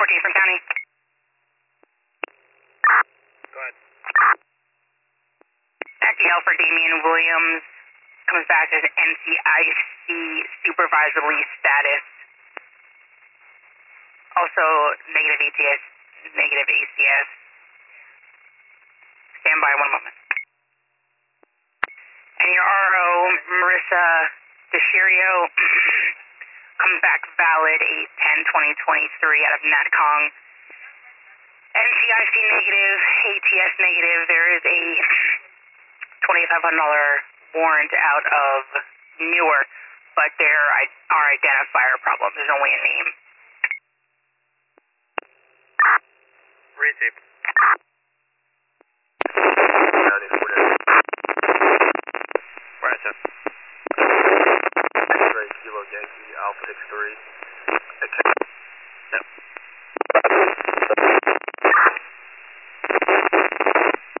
14 from County. Go ahead. FDL for Damian Williams comes back as NCIC supervisory status. Also negative ATS, negative ACS. Stand by 1 moment. And your RO, Marissa DeShirio, comes back valid 8/10/2023 out of Natcong. NCIC negative, ATS negative. There is a $2,500 warrant out of Newark, but there are identifier problems. There's only a name. Received.